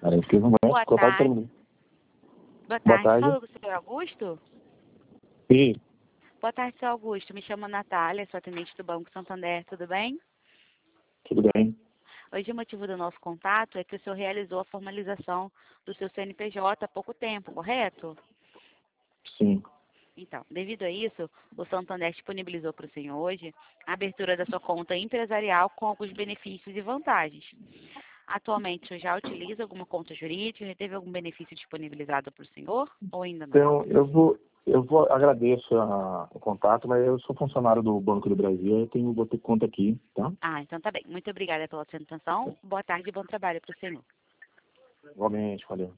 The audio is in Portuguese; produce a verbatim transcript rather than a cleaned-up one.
Parece que eles não Boa conhecem. Boa tarde, todo tarde. mundo. Boa Boa tarde. tarde. Fala com o senhor Augusto? Sim, Boa tarde, senhor Augusto. Me chamo Natália, sou atendente do Banco Santander. Tudo bem? tudo bem. Hoje o motivo do nosso contato é que o senhor realizou a formalização do seu C N P J há pouco tempo, correto? Sim. Então, devido a isso, o Santander disponibilizou para o senhor hoje a abertura da sua conta empresarial com alguns benefícios e vantagens. Atualmente, o senhor já utiliza alguma conta jurídica? Já teve algum benefício disponibilizado para o senhor ou ainda não? Então, eu vou, eu vou, agradeço a- o contato, mas eu sou funcionário do Banco do Brasil, eu tenho, vou ter conta aqui, tá? Ah, então tá bem. Muito obrigada pela sua atenção. Boa tarde e bom trabalho para o senhor. Igualmente, valeu.